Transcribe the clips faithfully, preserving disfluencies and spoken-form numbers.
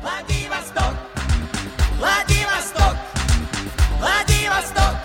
Владивосток, Владивосток, Владивосток.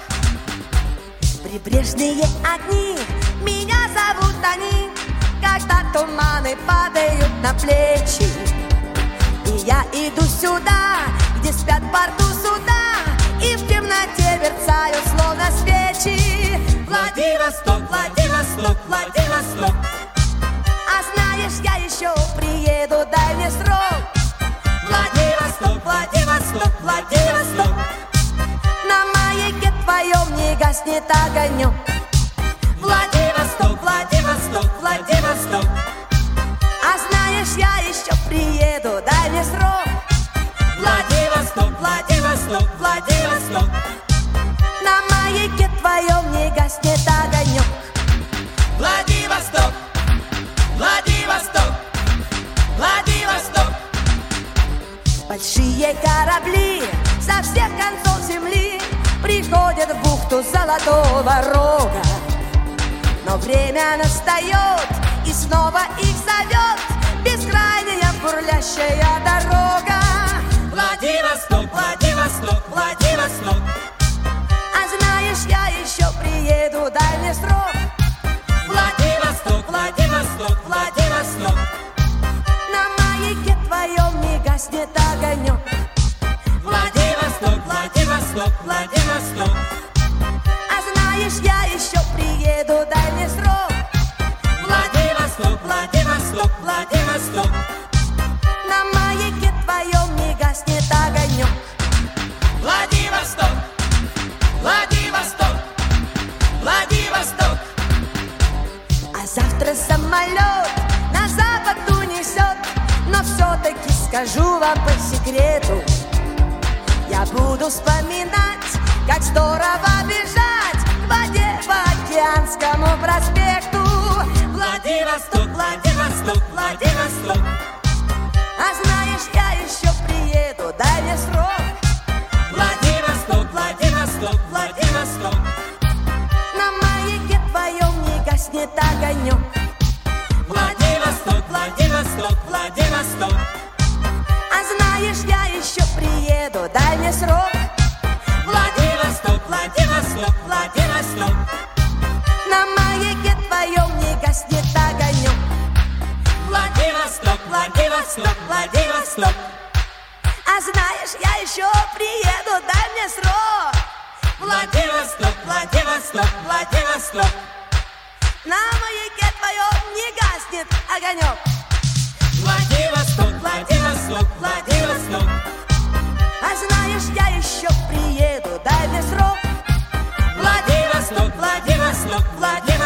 Прибрежные огни, меня зовут они, когда туманы падают на плечи. И я иду сюда, где спят в порту суда, и в темноте мерцают словно свечи. Владивосток, Владивосток, Владивосток. А знаешь, я еще приеду, дай мне срок. Владивосток, Владивосток, Владивосток. На маяке твоем не гаснет огонек. Владивосток, Владивосток, Владивосток. А знаешь, я еще приеду, дай мне срок. Владивосток, Владивосток, Владивосток. На маяке твоем не гаснет огонек. Владивосток, Владивосток, Владивосток. Большие корабли со всех концов земли приходят в бухту Золотого Рога. Но время настает и снова их зовет бескрайняя бурлящая дорога. Владивосток, Владивосток, Владивосток. А знаешь, я еще приеду, дай мне срок. Владивосток, Владивосток, Владивосток. На маяке твоем не гаснет огонек. Владивосток, Владивосток, Владивосток. А знаешь, я еще приеду, дай мне срок. Владивосток, Владивосток, Владивосток. На маяке твоем не гаснет огонек. Владивосток, Владивосток, Владивосток. А завтра самолет на запад унесет, но все-таки скажу вам по секрету, я буду вспоминать, как здорово бежать к воде по Океанскому проспекту. Владивосток, Владивосток, Владивосток. А знаешь, я еще приеду, дай мне срок. Владивосток, Владивосток, Владивосток. На маяке твоем не гаснет огонек. Владивосток, Владивосток, Владивосток. А знаешь, я еще приеду, дай мне срок. Владивосток, Владивосток, Владивосток. На маяке твоем не гаснет огонек. Владивосток, Владивосток, Владивосток. А знаешь, я еще приеду, дай мне срок. Владивосток, Владивосток, Владивосток. На маяке твоем не гаснет огонек. Владивосток, Владивосток, Владивосток. А знаешь, я еще приеду, дай мне срок. Владивосток, Владивосток, Владивосток.